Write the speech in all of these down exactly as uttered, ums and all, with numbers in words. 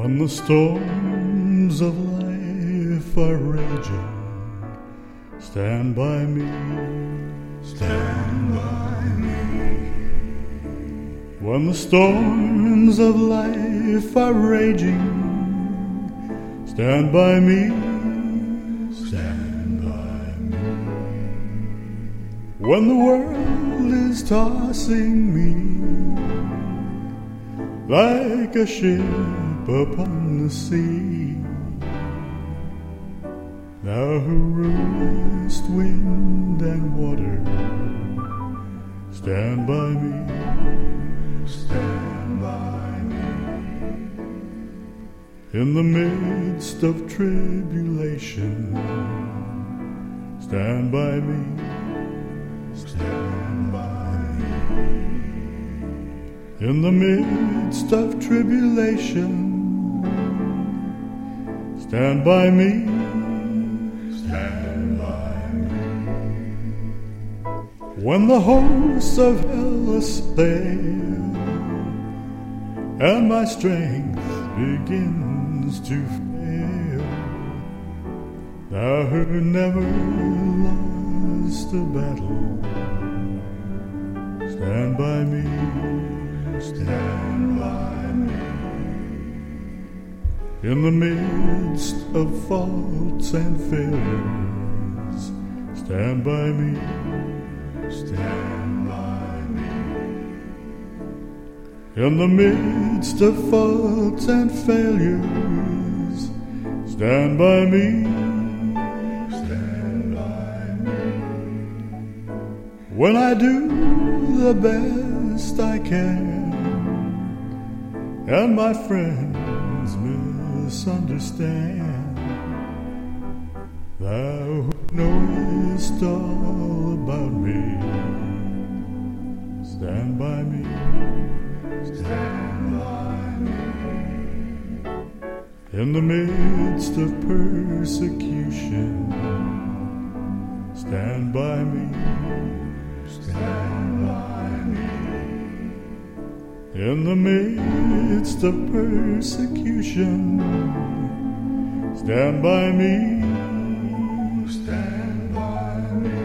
When the storms of life are raging, stand by me, stand by me. When the storms of life are raging, stand by me, stand by me. When the world is tossing me like a ship upon the sea, thou who rulest wind and water, stand by me, stand by me. In the midst of tribulation, stand by me, stand by me. In the midst of tribulation, stand by me, stand by me. When the hosts of hell assail and my strength begins to fail, thou who never lost a battle, stand by me, stand by me. In the midst of faults and failures, stand by me, stand by me. In the midst of faults and failures, stand by me, stand by me. When I do the best I can, and my friends misunderstand, thou who knowest all about me, stand by me, stand by me. In the midst of persecution, stand by me, stand by me. In the midst of persecution, stand by me, stand by me.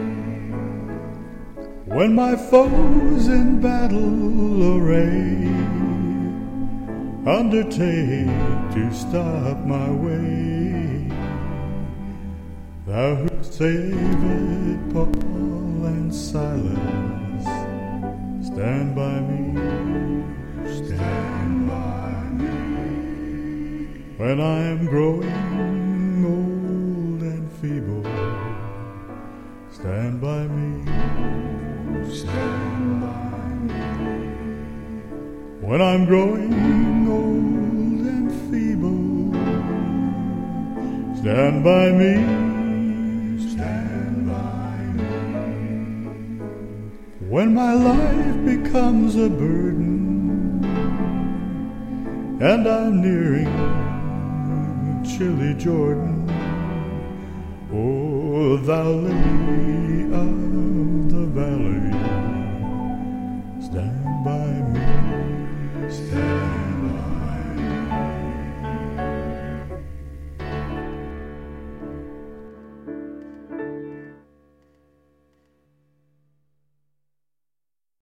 When my foes in battle array undertake to stop my way, thou who saved Paul and Silas, stand by me, stand by me. When I am growing old and feeble, stand by me, stand by me. When I'm growing old and feeble, stand by me, stand by me. When my life becomes a burden and I'm nearing chilly Jordan, oh, thou lay